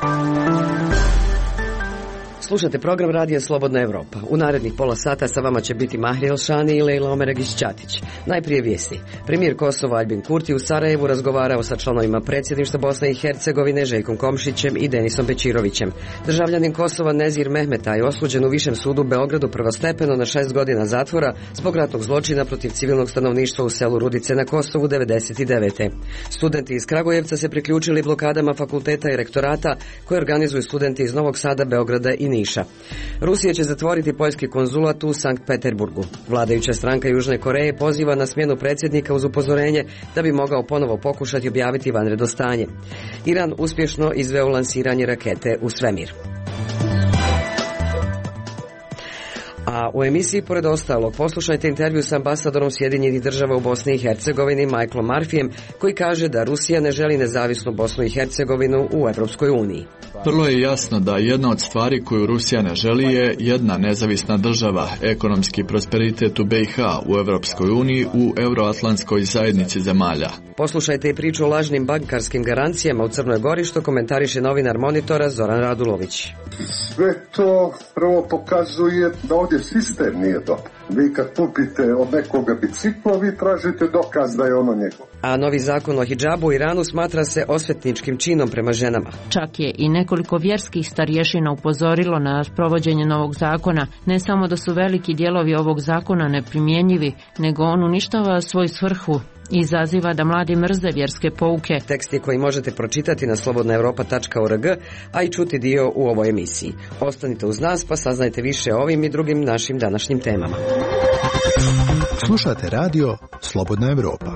Slušate program Radija Slobodna Evropa. U narednih pola sata sa vama će biti Mahri Elšani i Lejla Omeregić-Ćatić. Najprije vijesti. Premijer Kosova Aljbin Kurti u Sarajevu razgovarao sa članovima predsjedništva Bosne i Hercegovine Željkom Komšićem i Denisom Bećirovićem. Državljanin Kosova Nezir Mehmeta je osuđen u Višem sudu u Beogradu prvostepeno na 6 godina zatvora zbog ratnog zločina protiv civilnog stanovništva u selu Rudice na Kosovu 99. Studenti iz Kragujevca se priključili blokadama fakulteta i rektorata koje organizuju studenti iz Novog Sada, Beograda i Niša. Rusija će zatvoriti poljski konzulat u Sankt Peterburgu. Vladajuća stranka Južne Koreje poziva na smjenu predsjednika uz upozorenje da bi mogao ponovo pokušati objaviti vanredno stanje. Iran uspješno izveo lansiranje rakete u svemir. A u emisiji, pored ostalog, poslušajte intervju s ambasadorom Sjedinjenih Država u Bosni i Hercegovini Michaelom Murphyjem, koji kaže da Rusija ne želi nezavisnu Bosnu i Hercegovinu u Europskoj uniji. Vrlo je jasno da jedna od stvari koju Rusija ne želi je jedna nezavisna država, ekonomski prosperitet u BiH, u Europskoj uniji, u Euroatlantskoj zajednici zemalja. Poslušajte i priču o lažnim bankarskim garancijama u Crnoj Gori, što komentariše novinar Monitora Zoran Radulović. Sve to prvo pokazuje da ovdje sistem nije dobar. Vi kad kupite od nekoga biciklo, vi tražite dokaz da je ono njegovo. A novi zakon o hidžabu u Iranu smatra se osvetničkim činom prema ženama. Čak je i nekoliko vjerskih starješina upozorilo na provođenje novog zakona. Ne samo da su veliki dijelovi ovog zakona neprimjenjivi, nego on uništava svoju svrhu i izaziva da mladi mrze vjerske pouke. Teksti koji možete pročitati na slobodnaevropa.org, a i čuti dio u ovoj emisiji. Ostanite uz nas pa saznajte više o ovim i drugim našim današnjim temama. Slušate radio Slobodna Evropa.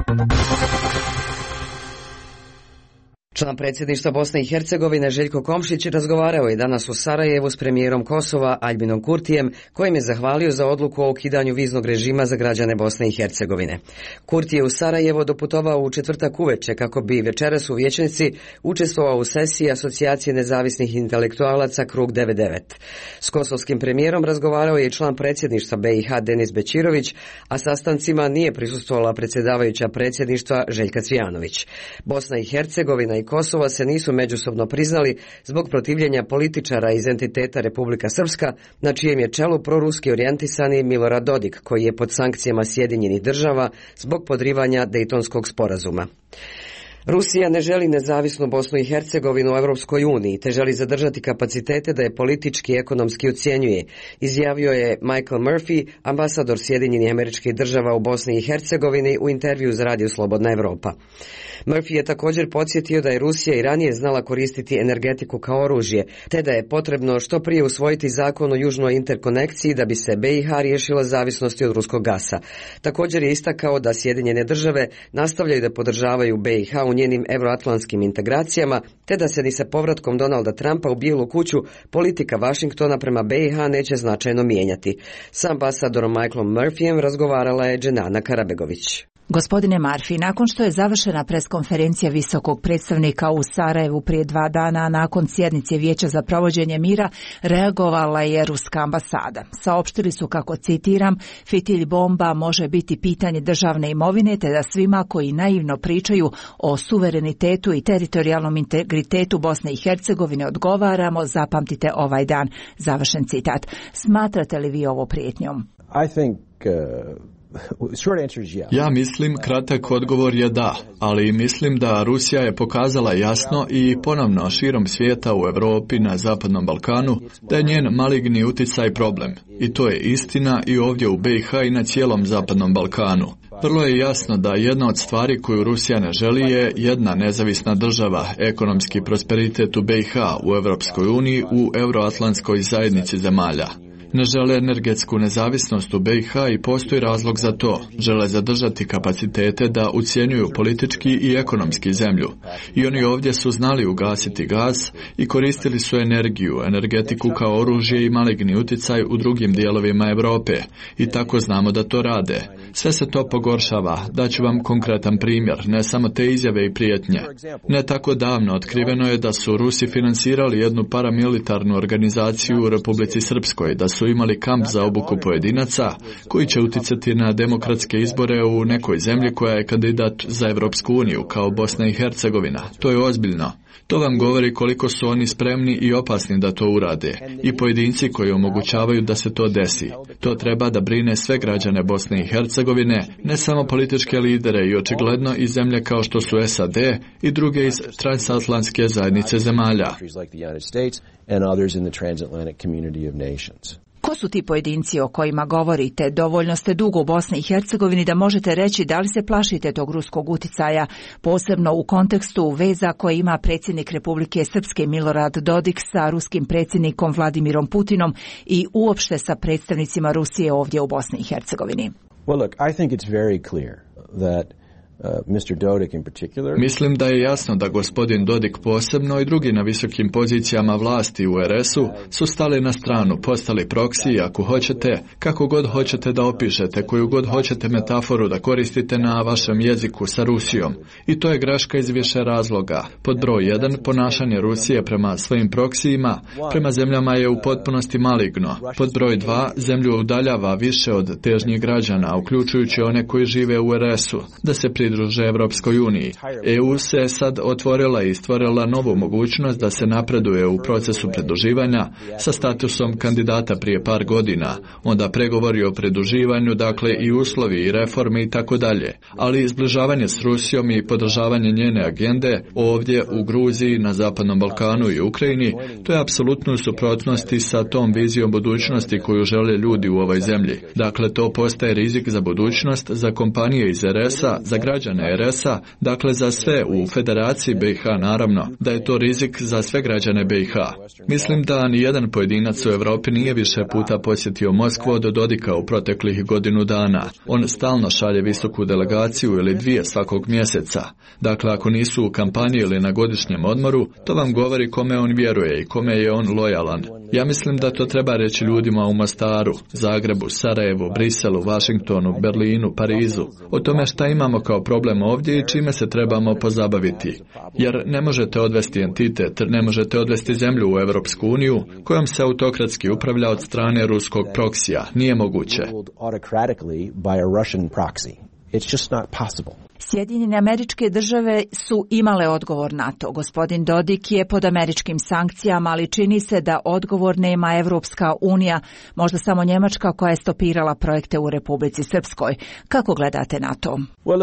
Član predsjedništva Bosne i Hercegovine Željko Komšić razgovarao je danas u Sarajevu s premijerom Kosova Aljbinom Kurtijem, kojim je zahvalio za odluku o ukidanju viznog režima za građane Bosne i Hercegovine. Kurti je u Sarajevo doputovao u četvrtak uveče kako bi večeras u vijećnici učestvovao u sesiji Asocijacije nezavisnih intelektualaca Krug 99. S kosovskim premijerom razgovarao je i član predsjedništva BiH Denis Bećirović, a sastancima nije prisustvovala predsjedavajuća predsjedništva Željka Cvijanović. Bosna i Hercegovina i Kosova se nisu međusobno priznali zbog protivljenja političara iz entiteta Republika Srpska, na čijem je čelu proruski orijentisani Milorad Dodik, koji je pod sankcijama Sjedinjenih Država zbog podrivanja Dejtonskog sporazuma. Rusija ne želi nezavisnu Bosnu i Hercegovinu u Europskoj uniji, te želi zadržati kapacitete da je politički i ekonomski ucjenjuje, izjavio je Michael Murphy, ambasador Sjedinjenih Američkih Država u Bosni i Hercegovini, u intervju za Radio Slobodna Evropa. Murphy je također podsjetio da je Rusija i ranije znala koristiti energetiku kao oružje, te da je potrebno što prije usvojiti zakon o južnoj interkonekciji da bi se BiH riješila zavisnosti od ruskog gasa. Također je istakao da Sjedinjene Države nastavljaju da podržavaju BiH u njenim euroatlantskim integracijama, te da se ni sa povratkom Donalda Trumpa u Bijelu kuću politika Vašingtona prema BiH neće značajno mijenjati. S ambasadorom Michaelom Murphyjem razgovarala je Dženana Karabegović. Gospodine Murphy, nakon što je završena preskonferencija visokog predstavnika u Sarajevu prije 2 dana, nakon sjednice Vijeća za provođenje mira, reagovala je ruska ambasada. Saopštili su, kako citiram, fitilj bomba može biti pitanje državne imovine, te da svima koji naivno pričaju o suverenitetu i teritorijalnom integritetu Bosne i Hercegovine odgovaramo, zapamtite ovaj dan. Završen citat. Smatrate li vi ovo prijetnjom? Ja mislim, kratak odgovor je da, ali mislim da Rusija je pokazala jasno i ponovno širom svijeta, u Europi, na Zapadnom Balkanu, da je njen maligni utjecaj problem. I to je istina i ovdje u BiH i na cijelom Zapadnom Balkanu. Vrlo je jasno da jedna od stvari koju Rusija ne želi je jedna nezavisna država, ekonomski prosperitet u BiH, u Europskoj uniji, u Euroatlantskoj zajednici zemalja. Ne žele energetsku nezavisnost u BiH i postoji razlog za to. Žele zadržati kapacitete da ucjenjuju politički i ekonomski zemlju. I oni ovdje su znali ugasiti gas i koristili su energiju, energetiku kao oružje i maligni utjecaj u drugim dijelovima Europe. I tako znamo da to rade. Sve se to pogoršava. Daću vam konkretan primjer, ne samo te izjave i prijetnje. Ne tako davno otkriveno je da su Rusi financirali jednu paramilitarnu organizaciju u Republici Srpskoj, da su su imali kamp za obuku pojedinaca koji će uticati na demokratske izbore u nekoj zemlji koja je kandidat za Europsku uniju, kao Bosna i Hercegovina. To je ozbiljno. To vam govori koliko su oni spremni i opasni da to urade i pojedinci koji omogućavaju da se to desi. To treba da brine sve građane Bosne i Hercegovine, ne samo političke lidere i očigledno i zemlje kao što su SAD i druge iz transatlantske zajednice zemalja. Ko su ti pojedinci o kojima govorite? Dovoljno ste dugo u Bosni i Hercegovini da možete reći da li se plašite tog ruskog uticaja, posebno u kontekstu veza koje ima predsjednik Republike Srpske Milorad Dodik sa ruskim predsjednikom Vladimirom Putinom i uopšte sa predstavnicima Rusije ovdje u Bosni i Hercegovini. Well, look, I think it's very clear that Mr. Dodik in particular. Mislim da je jasno da gospodin Dodik posebno i drugi na visokim pozicijama vlasti u RS-u su stali na stranu, postali proksiji, ako hoćete, kako god hoćete da opišete, koju god hoćete metaforu da koristite na vašem jeziku sa Rusijom. I to je greška iz više razloga. Pod broj 1, ponašanje Rusije prema svojim proksijima, prema zemljama je u potpunosti maligno. Pod broj 2, zemlju udaljava više od težnjih građana, uključujući one koji žive u RS-u, da se pridruže Evropskoj uniji. EU se sad otvorila i stvorila novu mogućnost da se napreduje u procesu pridruživanja sa statusom kandidata prije par godina, onda pregovori o pridruživanju, dakle i uslovi i reforme i tako dalje. Ali izbližavanje s Rusijom i podržavanje njene agende ovdje u Gruziji, na Zapadnom Balkanu i Ukrajini, to je apsolutno u suprotnosti sa tom vizijom budućnosti koju žele ljudi u ovoj zemlji. Dakle, to postaje rizik za budućnost, za kompanije iz RS-a, za građane RS-a, dakle za sve u Federaciji BiH naravno, da je to rizik za sve građane BiH. Mislim da ni jedan pojedinac u Europi nije više puta posjetio Moskvu od Dodika u proteklih godinu dana. On stalno šalje visoku delegaciju ili dvije svakog mjeseca. Dakle, ako nisu u kampanji ili na godišnjem odmoru, to vam govori kome on vjeruje i kome je on lojalan. Ja mislim da to treba reći ljudima u Mostaru, Zagrebu, Sarajevu, Briselu, Washingtonu, Berlinu, Parizu, o tome šta imamo kao problem ovdje i čime se trebamo pozabaviti. Jer ne možete odvesti entitet, ne možete odvesti zemlju u Europsku uniju kojom se autokratski upravlja od strane ruskog proksija. Nije moguće. Sjedinjene Američke Države su imale odgovor na to. Gospodin Dodik je pod američkim sankcijama, ali čini se da odgovor nema Evropska unija, možda samo Njemačka koja je stopirala projekte u Republici Srpskoj. Kako gledate na to?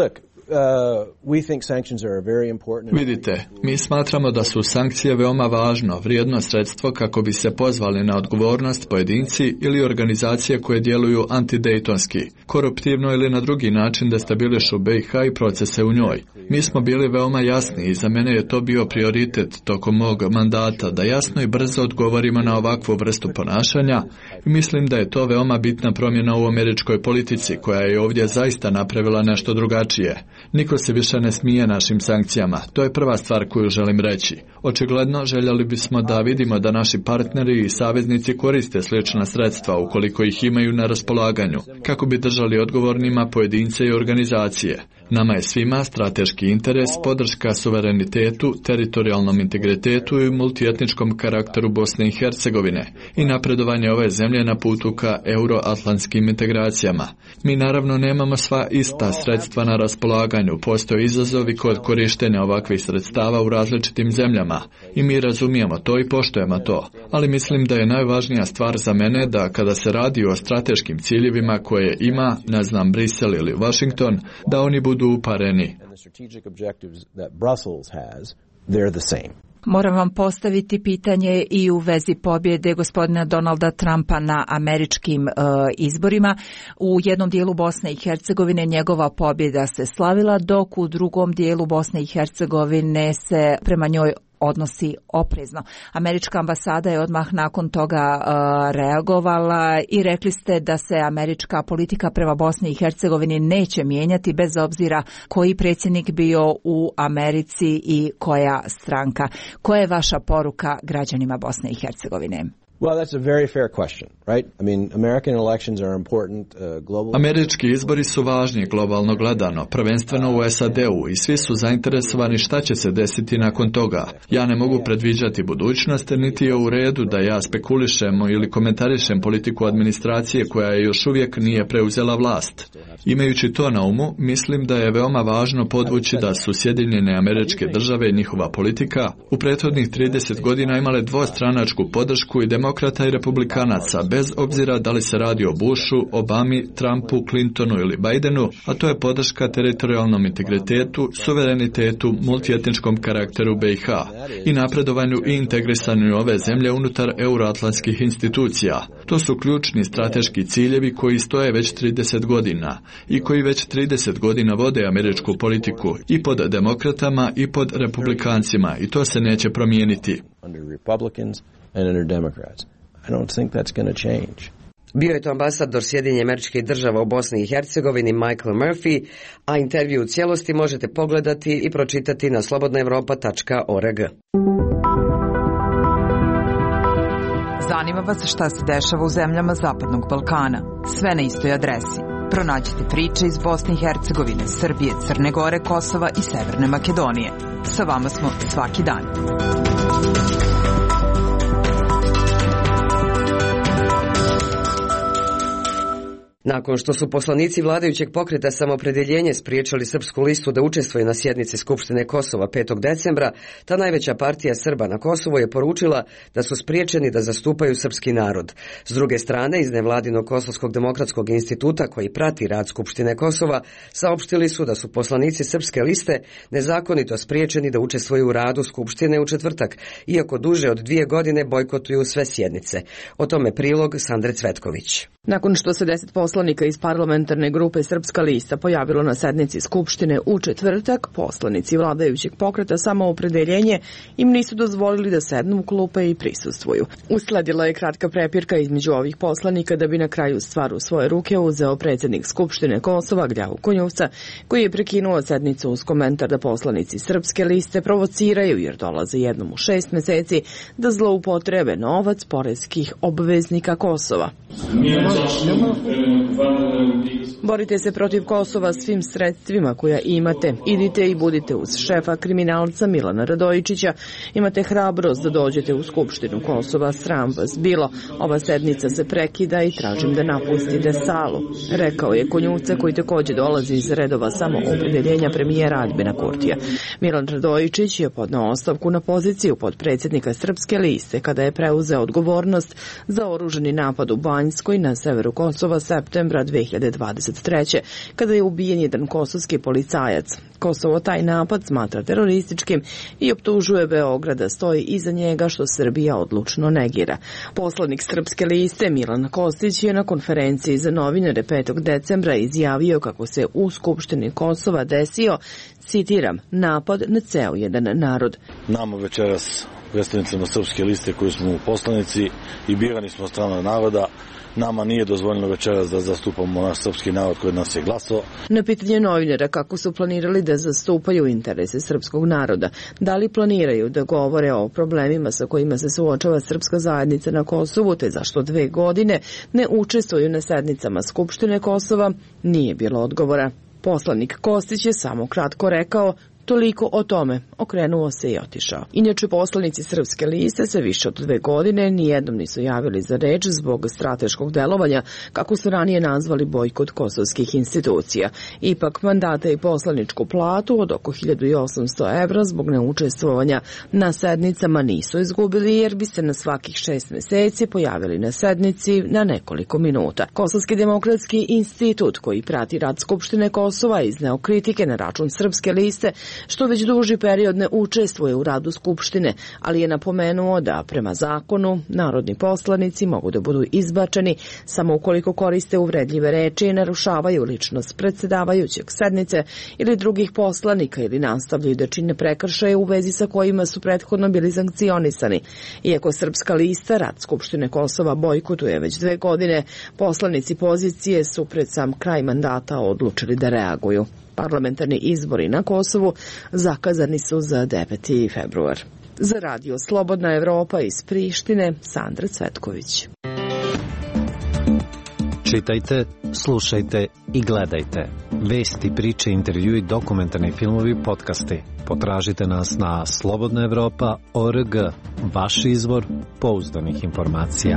Vidite, mi smatramo da su sankcije veoma važno, vrijedno sredstvo kako bi se pozvali na odgovornost pojedinci ili organizacije koje djeluju antidejtonski, koruptivno ili na drugi način destabilišu BiH i procese u njoj. Mi smo bili veoma jasni i za mene je to bio prioritet tokom mog mandata da jasno i brzo odgovorimo na ovakvu vrstu ponašanja i mislim da je to veoma bitna promjena u američkoj politici koja je ovdje zaista napravila nešto drugačije. Niko se više ne smije našim sankcijama. To je prva stvar koju želim reći. Očigledno željeli bismo da vidimo da naši partneri i saveznici koriste slična sredstva ukoliko ih imaju na raspolaganju, kako bi držali odgovornima pojedince i organizacije. Nama je svima strateški interes, podrška suverenitetu, teritorijalnom integritetu i multietničkom karakteru Bosne i Hercegovine i napredovanje ove zemlje na putu ka euroatlantskim integracijama. Mi naravno nemamo sva ista sredstva na raspolaganju, postoje izazovi kod korištenja ovakvih sredstava u različitim zemljama i mi razumijemo to i poštujemo to, ali mislim da je najvažnija stvar za mene da kada se radi o strateškim ciljevima koje ima, ne znam, Brisel ili Washington, da oni budu upareni. Moram vam postaviti pitanje i u vezi pobjede gospodina Donalda Trumpa na američkim izborima. U jednom dijelu Bosne i Hercegovine njegova pobjeda se slavila, dok u drugom dijelu Bosne i Hercegovine se prema njoj odnosi oprezno. Američka ambasada je odmah nakon toga reagovala i rekli ste da se američka politika prema Bosni i Hercegovini neće mijenjati bez obzira koji predsjednik bio u Americi i koja stranka. Koja je vaša poruka građanima Bosne i Hercegovine? Well, that's a very fair question, right? I mean, American elections are important globally. Američki izbori su važni globalno gledano, prvenstveno u SAD-u i svi su zainteresovani šta će se desiti nakon toga. Ja ne mogu predviđati budućnost, niti je u redu da ja spekulišem ili komentarišem politiku administracije koja je još uvijek nije preuzela vlast. Imajući to na umu, mislim da je veoma važno podvući da su Sjedinjene Američke Države i njihova politika u prethodnih 30 godina imale dvostranačku podršku i demokrata i republikanaca, bez obzira da li se radi o Bushu, Obami, Trumpu, Clintonu ili Bidenu, a to je podrška teritorijalnom integritetu, suverenitetu, multietničkom karakteru BiH i napredovanju i integrisanju ove zemlje unutar euroatlantskih institucija. To su ključni strateški ciljevi koji stoje već 30 godina i koji već 30 godina vode američku politiku i pod demokratama i pod republikancima i to se neće promijeniti. And under Democrats. I don't think that's going to change. Bio je to ambasador Sjedinjenih Američkih Država u Bosni i Hercegovini Michael Murphy, a intervju u cijelosti možete pogledati i pročitati na slobodnaevropa.org. Zanima vas šta se dešava u zemljama Zapadnog Balkana. Sve na istoj adresi. Pronađite priče iz Bosne i Hercegovine, Srbije, Crne Gore, Kosova i Severne Makedonije. Sa vama smo svaki dan. Nakon što su poslanici vladajućeg pokreta Samoopredjeljenje spriječili Srpsku listu da učestvuje na sjednici Skupštine Kosova 5. decembra, ta najveća partija Srba na Kosovu je poručila da su spriječeni da zastupaju srpski narod. S druge strane, iz nevladinog Kosovskog demokratskog instituta koji prati rad Skupštine Kosova, saopštili su da su poslanici Srpske liste nezakonito spriječeni da učestvuju u radu Skupštine u četvrtak, iako duže od 2 godine bojkotuju sve sjednice. O tome prilog Sandre Cvetković. Nakon što se 10 poslanika iz parlamentarne grupe Srpska lista pojavilo na sednici Skupštine u četvrtak, poslanici vladajućeg pokreta Samoopredjeljenje im nisu dozvolili da sednu u klupe i prisustvuju. Usledila je kratka prepirka između ovih poslanika da bi na kraju stvar u svoje ruke uzeo predsjednik Skupštine Kosova Gljavu Konjuvca, koji je prekinuo sednicu uz komentar da poslanici Srpske liste provociraju jer dolaze jednom u 6 meseci da zloupotrebe novac poreskih obveznika Kosova. Borite se protiv Kosova svim sredstvima koja imate. Idite i budite uz šefa kriminalca Milana Radojičića. Imate hrabrost da dođete u Skupštinu Kosova. Sram vas bilo. Ova sednica se prekida i tražim da napustite salu, rekao je Konjuvca, koji također dolazi iz redova Samoopredjeljenja premijera Aljbina Kurtija. Milan Radojičić je podneo ostavku na poziciju potpredsjednika Srpske liste kada je preuzeo odgovornost za oružani napad u Banjskoj na severu Kosova septembra 2023. kada je ubijen jedan kosovski policajac. Kosovo taj napad smatra terorističkim i optužuje Beograd da stoji iza njega, što Srbija odlučno negira. Poslanik Srpske liste Milan Kostić je na konferenciji za novinare 5. decembra izjavio kako se u Skupštini Kosova desio, citiram, napad na ceo jedan narod. Nama večeras, predstavnicima Srpske liste koji smo poslanici i birani smo od strane naroda, nama nije dozvoljeno večeras da zastupamo naš srpski narod koji nas je glasao. Na pitanje novinara kako su planirali da zastupaju interese srpskog naroda, da li planiraju da govore o problemima sa kojima se suočava srpska zajednica na Kosovu, te zašto 2 godine ne učestvuju na sednicama Skupštine Kosova, nije bilo odgovora. Poslanik Kostić je samo kratko rekao: toliko o tome, okrenuo se i otišao. Inače, poslanici Srpske liste se više od 2 godine nijednom nisu javili za reč zbog strateškog delovanja, kako su ranije nazvali bojkot kosovskih institucija. Ipak, mandate i poslaničku platu od oko 1800 evra zbog neučestvovanja na sednicama nisu izgubili, jer bi se na svakih 6 meseci pojavili na sednici na nekoliko minuta. Kosovski demokratski institut, koji prati rad Skupštine Kosova, izneo kritike na račun Srpske liste, što već duži period ne učestvuje u radu Skupštine, ali je napomenuo da prema zakonu narodni poslanici mogu da budu izbačeni samo ukoliko koriste uvredljive reči i narušavaju ličnost predsjedavajućeg sednice ili drugih poslanika ili nastavljaju da čine prekršaje u vezi sa kojima su prethodno bili sankcionisani. Iako Srpska lista rad Skupštine Kosova bojkotuje već 2 godine, poslanici pozicije su pred sam kraj mandata odlučili da reaguju. Parlamentarni izbori na Kosovu zakazani su za 9. februar. Za radio Slobodna Evropa iz Prištine, Sandra Cvetković. Čitajte, slušajte i gledajte. Vesti, priče, intervjui, dokumentarni filmovi, podcasti. Potražite nas na slobodnaevropa.org, vaš izvor pouzdanih informacija.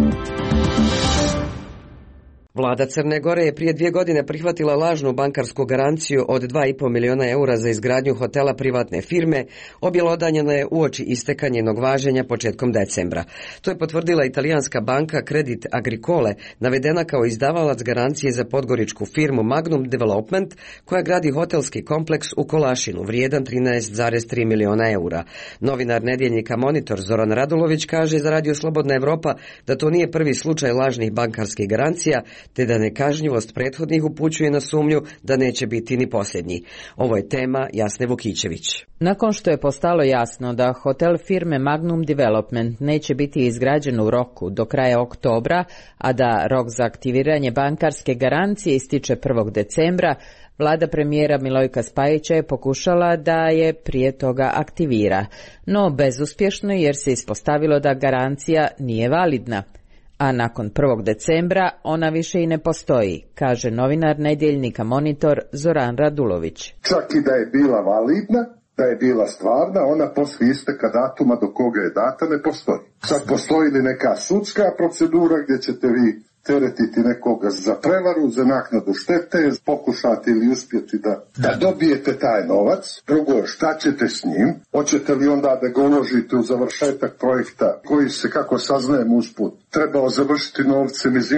Vlada Crne Gore je prije 2 godine prihvatila lažnu bankarsku garanciju od 2,5 miliona eura za izgradnju hotela privatne firme, objelodanjeno je uoči isteka njenog važenja početkom decembra. To je potvrdila italijanska banka Credit Agricole, navedena kao izdavalac garancije za podgoričku firmu Magnum Development, koja gradi hotelski kompleks u Kolašinu, vrijedan 13,3 miliona eura. Novinar nedjeljnika Monitor Zoran Radulović kaže za radio Slobodna Evropa da to nije prvi slučaj lažnih bankarskih garancija, te da nekažnjivost prethodnih upućuje na sumnju da neće biti ni posljednji. Ovo je tema Jasne Vukićević. Nakon što je postalo jasno da hotel firme Magnum Development neće biti izgrađen u roku do kraja oktobra, a da rok za aktiviranje bankarske garancije ističe 1. decembra, vlada premijera Milojka Spajića je pokušala da je prije toga aktivira, no bezuspješno jer se ispostavilo da garancija nije validna. A nakon 1. decembra ona više i ne postoji, kaže novinar nedjeljnika Monitor Zoran Radulović. Čak i da je bila validna, da je bila stvarna, ona poslije isteka datuma do koga je data ne postoji. Sad postoji li neka sudska procedura gdje ćete vi teretiti nekoga za prevaru, za naknadu štete, pokušati ili uspjeti da dobijete taj novac. Drugo, šta ćete s njim? Hoćete li onda da ga uložite u završetak projekta koji se, kako saznajem usput, trebao završiti novcem iz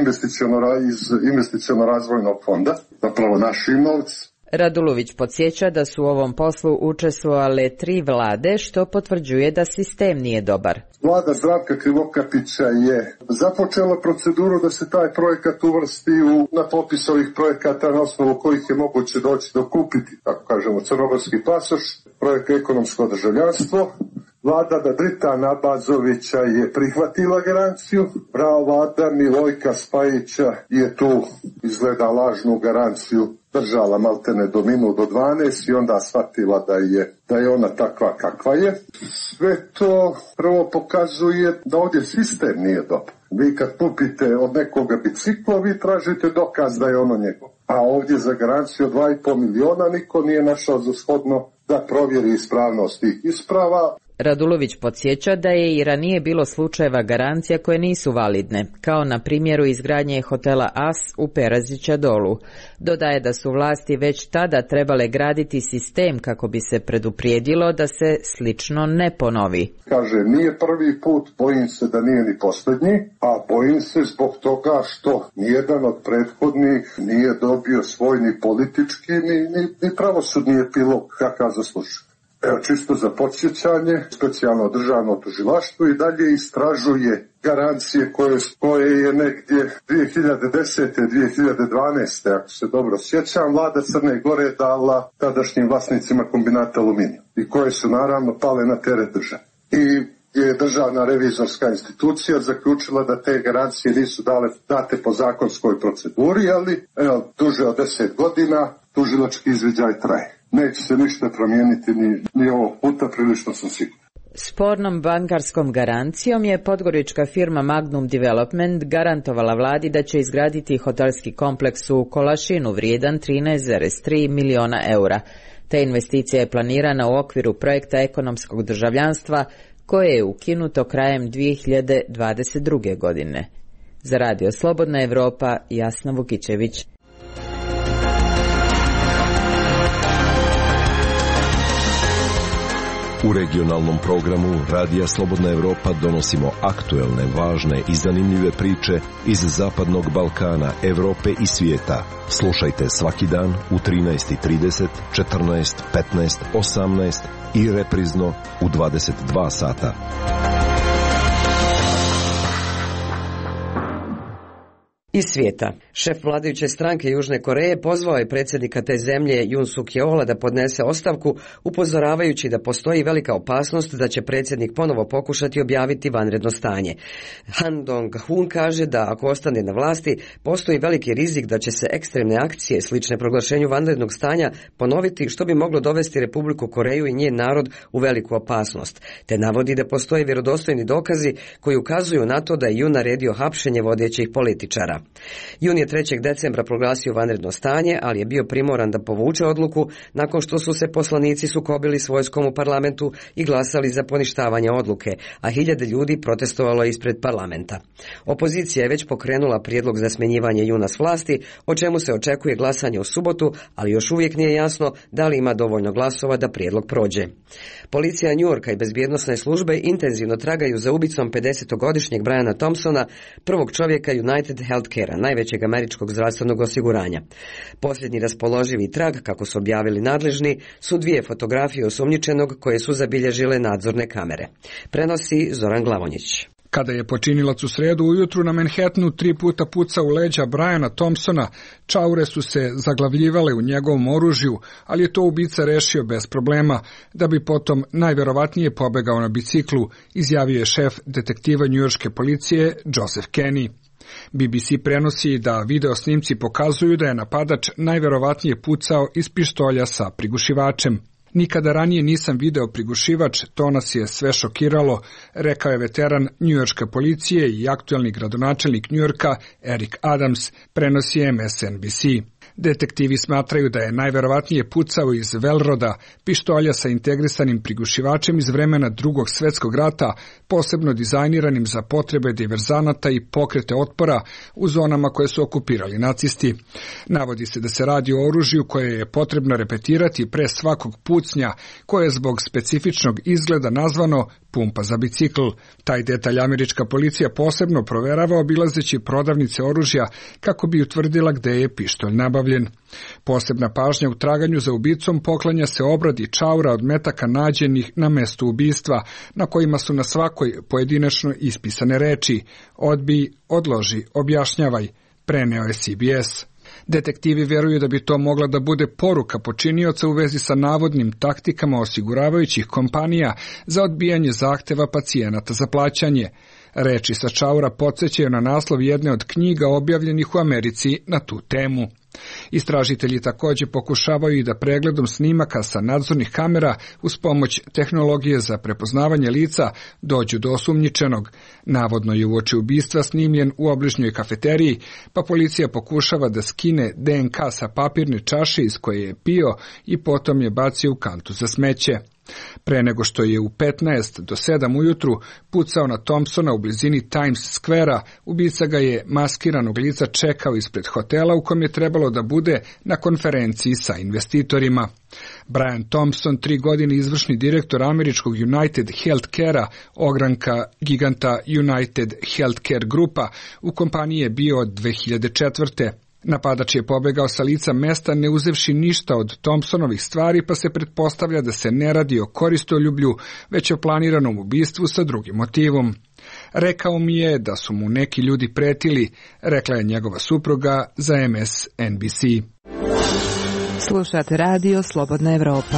investiciono-razvojnog fonda, zapravo našim novcem? Radulović podsjeća da su u ovom poslu učestvovale 3 vlade, što potvrđuje da sistem nije dobar. Vlada Zdravka Krivokapića je započela proceduru da se taj projekat uvrsti na popis ovih projekata na osnovu kojih je moguće doći do kupiti, tako kažemo, crnogorski pasoš, projekt ekonomsko državljanstvo. Vlada Dadrita Nabazovića je prihvatila garanciju, bravo vlada Milojka Spajića je tu izgleda lažnu garanciju držala maltene do minut do 12 i onda shvatila da je ona takva kakva je. Sve to prvo pokazuje da ovdje sistem nije dobar. Vi kad kupite od nekoga biciklo, vi tražite dokaz da je ono njegov. A ovdje za garanciju od 2,5 miliona niko nije našao za shodno da provjeri ispravnost tih isprava. Radulović podsjeća da je i ranije bilo slučajeva garancija koje nisu validne, kao na primjeru izgradnje hotela As u Perazića Dolu. Dodaje da su vlasti već tada trebale graditi sistem kako bi se preduprijedilo da se slično ne ponovi. Kaže, nije prvi put, bojim se da nije ni posljednji, a bojim se zbog toga što nijedan od prethodnih nije dobio svoj ni politički, ni pravosudni epilog kakav zaslužuje. Evo, čisto za podsjećanje, specijalno državno tužilaštvo i dalje istražuje garancije koje je negdje 2010. 2012. ako se dobro sjećam, vlada Crne Gore dala tadašnjim vlasnicima kombinata Aluminija i koje su naravno pale na teret države. I je državna revizorska institucija zaključila da te garancije nisu date po zakonskoj proceduri, ali duže od 10 godina tužilački izviđaj traje. Neće se ništa promijeniti ni ovog puta, prilično sam siguran. Spornom bankarskom garancijom je podgorička firma Magnum Development garantovala vladi da će izgraditi hotelski kompleks u Kolašinu vrijedan 13,3 miliona eura. Ta investicija je planirana u okviru projekta ekonomskog državljanstva koje je ukinuto krajem 2022. godine. Za radio Slobodna Evropa, Jasna Vukićević. U regionalnom programu Radija Slobodna Evropa donosimo aktuelne, važne i zanimljive priče iz Zapadnog Balkana, Evrope i svijeta. Slušajte svaki dan u 13:30, 14, 15, 18 i reprizno u 22 sata. Iz svijeta. Šef vladajuće stranke Južne Koreje pozvao je predsjednika te zemlje Yoon Suk Yeola da podnese ostavku, upozoravajući da postoji velika opasnost da će predsjednik ponovo pokušati objaviti vanredno stanje. Han Dong-hun kaže da ako ostane na vlasti, postoji veliki rizik da će se ekstremne akcije slične proglašenju vanrednog stanja ponoviti, što bi moglo dovesti Republiku Koreju i njen narod u veliku opasnost, te navodi da postoje vjerodostojni dokazi koji ukazuju na to da je Yoon naredio hapšenje vodećih političara. Yoon je 3. decembra proglasio vanredno stanje, ali je bio primoran da povuče odluku nakon što su se poslanici sukobili s vojskom u parlamentu i glasali za poništavanje odluke, a hiljade ljudi protestovalo ispred parlamenta. Opozicija je već pokrenula prijedlog za smjenjivanje Yoona s vlasti, o čemu se očekuje glasanje u subotu, ali još uvijek nije jasno da li ima dovoljno glasova da prijedlog prođe. Policija New Yorka i bezbjednosne službe intenzivno tragaju za ubicom 50-godišnjeg Briana Thompsona, prvog čovjeka United Healthcare-a, najvećeg američkog zdravstvenog osiguranja. Posljednji raspoloživi trag, kako su objavili nadležni, su 2 fotografije osumnjičenog koje su zabilježile nadzorne kamere. Prenosi Zoran Glavonjić. Kada je počinilac u sredu ujutru na Manhattanu 3 puta pucao u leđa Briana Thompsona, čaure su se zaglavljivale u njegovom oružju, ali je to ubica rešio bez problema, da bi potom najverovatnije pobegao na biciklu, izjavio je šef detektiva njujorške policije Joseph Kenny. BBC prenosi da video snimci pokazuju da je napadač najverovatnije pucao iz pištolja sa prigušivačem. Nikada ranije nisam video prigušivač, to nas je sve šokiralo, rekao je veteran njujorške policije i aktuelni gradonačelnik Njujorka Eric Adams, prenosi MSNBC. Detektivi smatraju da je najverovatnije pucao iz Velroda, pištolja sa integrisanim prigušivačem iz vremena Drugog svjetskog rata, posebno dizajniranim za potrebe diverzanata i pokrete otpora u zonama koje su okupirali nacisti. Navodi se da se radi o oružju koje je potrebno repetirati pre svakog pucnja, koje je zbog specifičnog izgleda nazvano pumpa za bicikl. Taj detalj američka policija posebno proverava obilazeći prodavnice oružja kako bi utvrdila gde je pištolj nabavljen. Posebna pažnja u traganju za ubicom poklanja se obradi čaura od metaka nađenih na mestu ubistva, na kojima su na svakoj pojedinačno ispisane reči: odbij, odloži, objašnjavaj, preneo je CBS. Detektivi veruju da bi to mogla da bude poruka počinioca u vezi sa navodnim taktikama osiguravajućih kompanija za odbijanje zahteva pacijenata za plaćanje. Reči sa čaura podsjećaju na naslov jedne od knjiga objavljenih u Americi na tu temu. Istražitelji također pokušavaju i da pregledom snimaka sa nadzornih kamera uz pomoć tehnologije za prepoznavanje lica dođu do osumnjičenog. Navodno je uoči ubistva snimljen u obližnjoj kafeteriji, pa policija pokušava da skine DNK sa papirne čaše iz koje je pio i potom je bacio u kantu za smeće. Pre nego što je u 15 do 7 ujutru pucao na Thompsona u blizini Times Square-a, ubica ga je maskiranog lica čekao ispred hotela u kom je trebalo da bude na konferenciji sa investitorima. Brian Thompson, 3 godine izvršni direktor američkog United Healthcare-a, ogranka giganta United Healthcare Grupa, u kompaniji je bio od 2004. Napadač je pobegao sa lica mesta ne uzevši ništa od Thompsonovih stvari, pa se pretpostavlja da se ne radi o koristoljublju, već o planiranom ubistvu sa drugim motivom. Rekao mi je da su mu neki ljudi pretili, rekla je njegova supruga za MSNBC. Slušate radio Slobodna Evropa.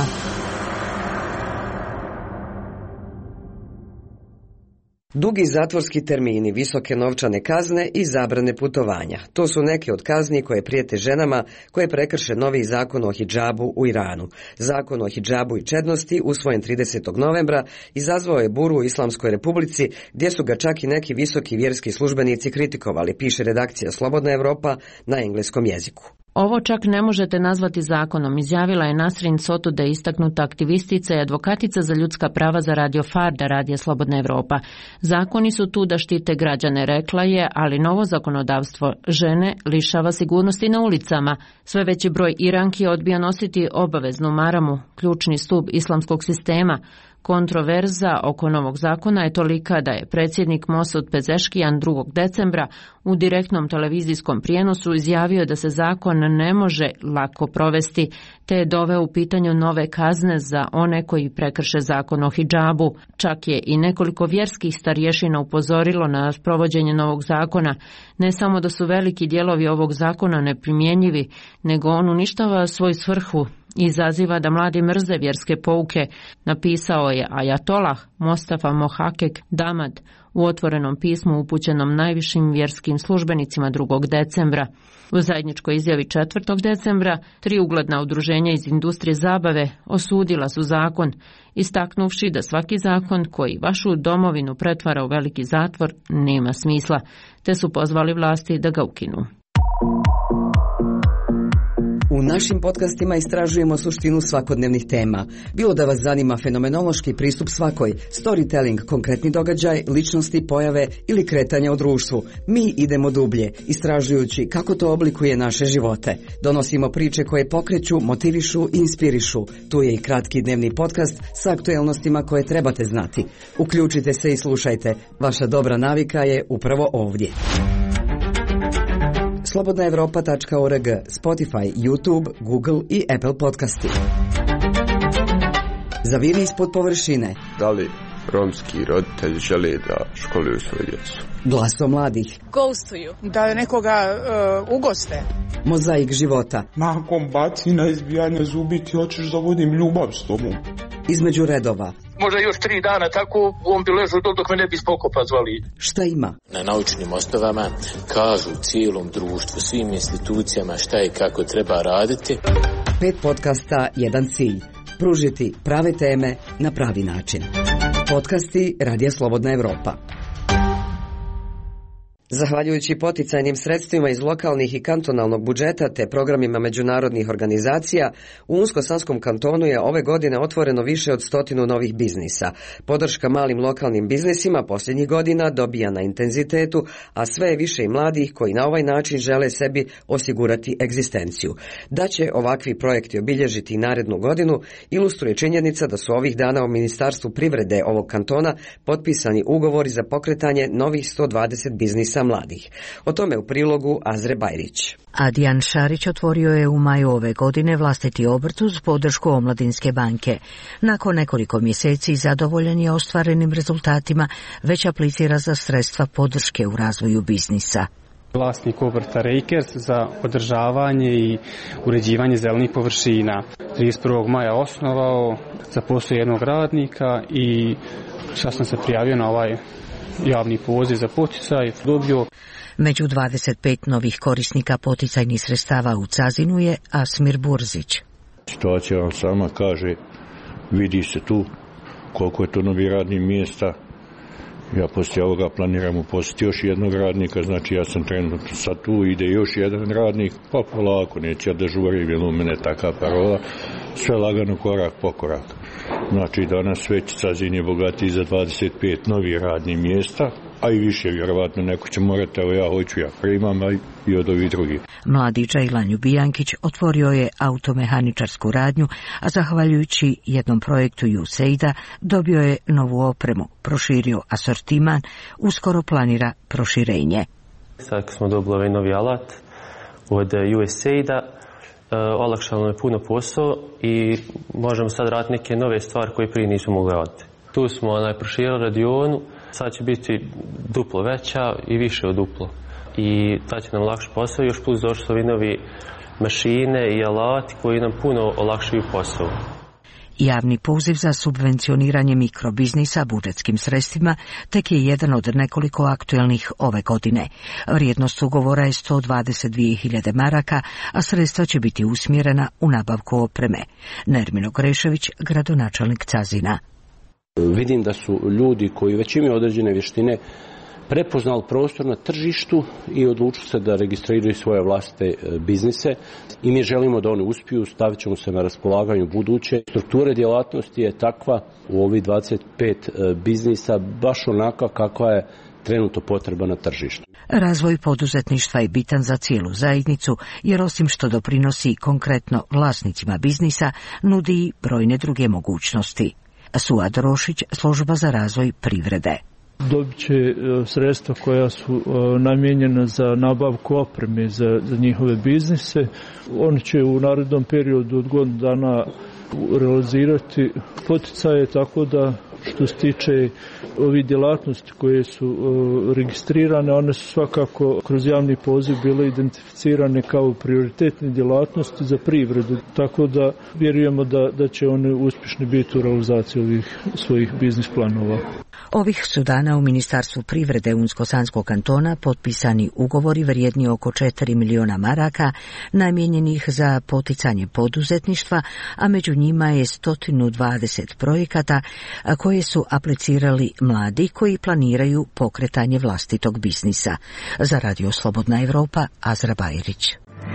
Dugi zatvorski termini, visoke novčane kazne i zabrane putovanja. To su neke od kazni koje prijete ženama koje prekrše novi zakon o hidžabu u Iranu. Zakon o hidžabu i čednosti, usvojen 30. novembra, izazvao je buru u Islamskoj Republici, gdje su ga čak i neki visoki vjerski službenici kritikovali, piše redakcija Slobodna Evropa na engleskom jeziku. Ovo čak ne možete nazvati zakonom, izjavila je Nasrin Sotude, istaknuta aktivistica i advokatica za ljudska prava za Radio Farda, Radija Slobodna Evropa. Zakoni su tu da štite građane, rekla je, ali novo zakonodavstvo žene lišava sigurnosti na ulicama. Sve veći broj Iranki odbija nositi obaveznu maramu, ključni stup islamskog sistema. Kontroverza oko novog zakona je tolika da je predsjednik Mosud Pezeškijan 2. decembra u direktnom televizijskom prijenosu izjavio da se zakon ne može lako provesti, te je doveo u pitanju nove kazne za one koji prekrše zakon o hidžabu. Čak je i nekoliko vjerskih starješina upozorilo na provođenje novog zakona. Ne samo da su veliki dijelovi ovog zakona neprimjenjivi, nego on uništava svoju svrhu i izaziva da mladi mrze vjerske pouke, napisao je ajatolah Mostafa Mohakek Damad u otvorenom pismu upućenom najvišim vjerskim službenicima 2. decembra. U zajedničkoj izjavi 4. decembra 3 ugledna udruženja iz industrije zabave osudila su zakon, istaknuvši da svaki zakon koji vašu domovinu pretvara u veliki zatvor nema smisla, te su pozvali vlasti da ga ukinu. U našim podcastima istražujemo suštinu svakodnevnih tema. Bilo da vas zanima fenomenološki pristup svakoj, storytelling, konkretni događaj, ličnosti, pojave ili kretanja u društvu, mi idemo dublje, istražujući kako to oblikuje naše živote. Donosimo priče koje pokreću, motivišu i inspirišu. Tu je i kratki dnevni podcast sa aktuelnostima koje trebate znati. Uključite se i slušajte. Vaša dobra navika je upravo ovdje. Slobodnaevropa.org, Spotify, YouTube, Google i Apple podcasti. Zaviri ispod površine. Da li romski roditelji žele da školuju svoju djecu? Glasom mladih. Ghostuju. Da nekoga ugoste. Mozaik života. Nakon bacina, izbijanja zubi ti hoćeš da vodim ljubav s tobom. Između redova. Možda još 3 dana tako on bi ležao dok me ne bi spokopa zvali. Šta ima? Na naučnim osnovama kažu cijelom društvu, svim institucijama šta i kako treba raditi. 5 podcasta, jedan cilj. Pružiti prave teme na pravi način. Podcasti Radija Slobodna Evropa. Zahvaljujući poticajnim sredstvima iz lokalnih i kantonalnog budžeta te programima međunarodnih organizacija, u Unsko-Sanskom kantonu je ove godine otvoreno više od 100 novih biznisa. Podrška malim lokalnim biznisima posljednjih godina dobija na intenzitetu, a sve je više i mladih koji na ovaj način žele sebi osigurati egzistenciju. Da će ovakvi projekti obilježiti i narednu godinu, ilustruje činjenica da su ovih dana u Ministarstvu privrede ovog kantona potpisani ugovori za pokretanje novih 120 biznisa mladih. O tome u prilogu Azre Bajrić. Adjan Šarić otvorio je u maju ove godine vlastiti obrt uz podršku Omladinske banke. Nakon nekoliko mjeseci zadovoljan je ostvarenim rezultatima, već aplicira za sredstva podrške u razvoju biznisa. Vlasnik obrta Rakers za održavanje i uređivanje zelenih površina. 31. maja osnovao, zaposlio jednog radnika i sad sam se prijavio na ovaj javni poziv za poticaj, dobio. Među 25 novih korisnika poticajnih sredstava u Cazinu je Asmir Burzić. Situacija vam sama kaže, vidi se tu koliko je to novi radnih mjesta. Ja poslije ovoga planiram uposliti još jednog radnika, znači ja sam trenutno sad tu, ide još jedan radnik, pa polako, neće ja da žurim, jer u mene je taka parola, sve lagano korak po korak. Znači danas već Cazin je bogatiji za 25 novih radnih mjesta, a i više vjerovatno neko će morati, evo ja hoću, ja primam, a i od ovih drugih. Mladi Džajlan Ljubijankić otvorio je automehaničarsku radnju, a zahvaljujući jednom projektu USAID-a dobio je novu opremu, proširio asortiman, uskoro planira proširenje. Sad smo dobili ovaj novi alat od USAID-a, olakšalo je puno posao i možemo sad raditi neke nove stvari koje prije nismo mogli raditi. Tu smo proširili radionu, sad će biti duplo veća i više od duplo. I tad će nam lakši posao, još plus došli su ovi novi mašine i alati koji nam puno olakšaju posao. Javni poziv za subvencioniranje mikrobiznisa budžetskim sredstvima tek je jedan od nekoliko aktuelnih ove godine. Vrijednost ugovora je 122.000 maraka, a sredstva će biti usmjerena u nabavku opreme. Nermino Grešević, gradonačelnik Cazina. Vidim da su ljudi koji već imaju određene vještine prepoznali prostor na tržištu i odlučili se da registriraju svoje vlastite biznise i mi želimo da oni uspiju, stavit ćemo se na raspolaganju buduće. Struktura djelatnosti je takva u ovih 25 biznisa baš onaka kakva je trenutno potreba na tržištu. Razvoj poduzetništva je bitan za cijelu zajednicu jer osim što doprinosi konkretno vlasnicima biznisa, nudi i brojne druge mogućnosti. Suad Rošić, Služba za razvoj privrede. Dobit će sredstva koja su namijenjena za nabavku opreme za njihove biznise. Oni će u narednom periodu od godinu dana realizirati poticaje, tako da što se tiče ovih djelatnosti koje su registrirane, one su svakako kroz javni poziv bile identificirane kao prioritetne djelatnosti za privredu, tako da vjerujemo da će one uspješni biti u realizaciji ovih svojih biznis planova. Ovih su dana u Ministarstvu privrede Unsko-Sanskog kantona potpisani ugovori vrijedni oko 4 miliona maraka namijenjenih za poticanje poduzetništva, a među njima je 120 projekata koje su aplicirali mladi koji planiraju pokretanje vlastitog biznisa. Za Radio Slobodna Evropa, Azra Bajrić.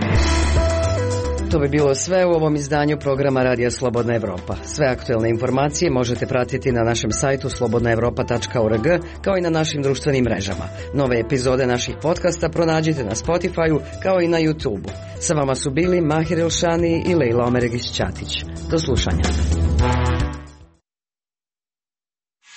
To bi bilo sve u ovom izdanju programa Radija Slobodna Evropa. Sve aktuelne informacije možete pratiti na našem sajtu slobodnaevropa.org, kao i na našim društvenim mrežama. Nove epizode naših podcasta pronađite na Spotify-u kao i na YouTube-u. Sa vama su bili Mahir Elšani i Lejla Omeregić-Ćatić. Do slušanja.